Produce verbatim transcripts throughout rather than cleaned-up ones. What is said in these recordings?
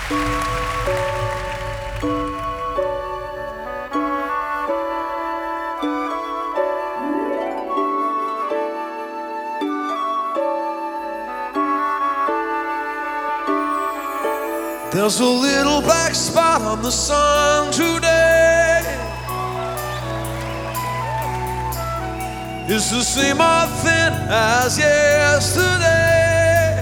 There's a little black spot on the sun today. It's the same old thing as yesterday.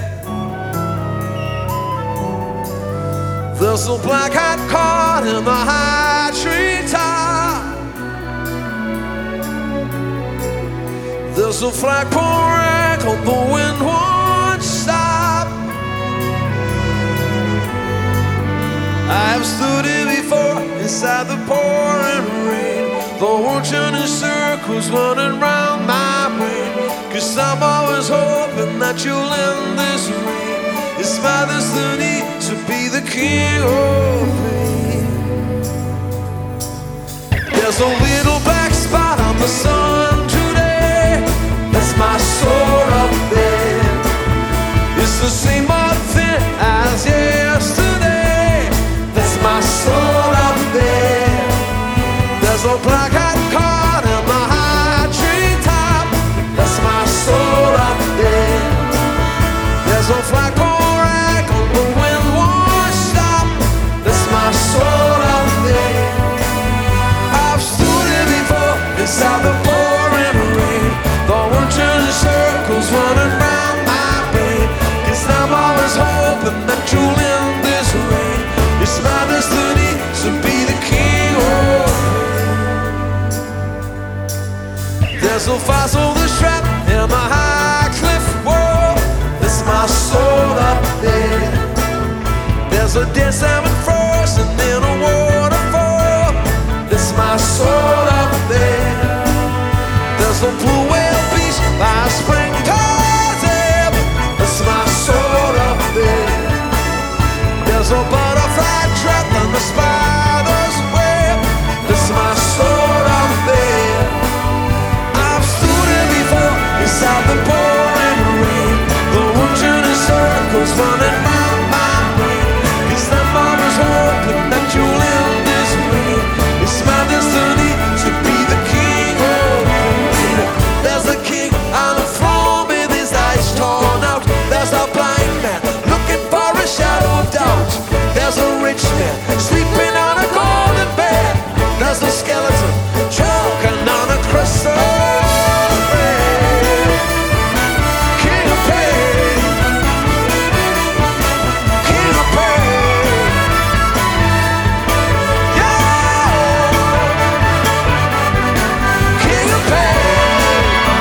There's a black hat caught in the high tree top. There's a flagpole rack on the wind won't stop. I've stood here before inside the pouring rain. The world turning circles running round my brain. Cause I'm always hoping that you'll end this rain. It's my destiny to be the king of pain. There's a little black spot on the sun today. That's my soul up there. It's the same old thing as yesterday. That's my soul up there. There's a black hat caught in the high tree top. That's my soul up there. There's a flagpole rack on the wind won't stop. That's my soul up there. I've stood here before inside the pouring rain. The world turning circles running round my brain. Cause I'm always hoping that you'll end this rain. It's my destiny to be the king of pain. There's a fossil that's trapped in the high cliff wall. That's my soul up there. There's a dead salmon frozen in a waterfall. That's my soul up there. There's a blue whale beach by spring Tarzan. That's my soul up there. There's a butterfly trapped on the spider's web. That's my soul up there. I've stood here before inside the pouring rain. The world turning circles running round my brain. Cause I'm always hoping that you'll end this rain. It's my destiny to be the king of pain. There's a king on the throne with his eyes torn out. There's a blind man looking for a shadow of doubt. There's a rich man sleeping on a golden bed. There's a skeleton choking on a crystal bed. King of pain, king of pain, yeah, king of pain.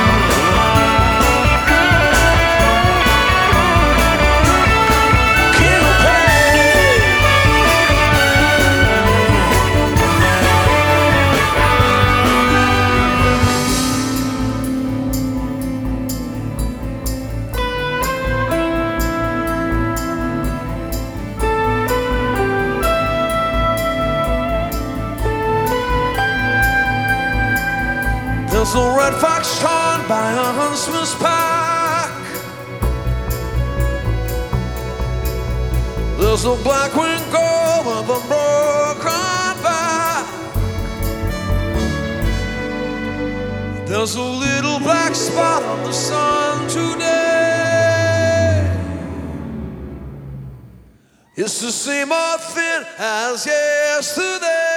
King of pain. There's a red fox torn by a huntsman's pack. There's a black-winged gull with a broken back. There's a little black spot on the sun today. It's the same old thing as yesterday.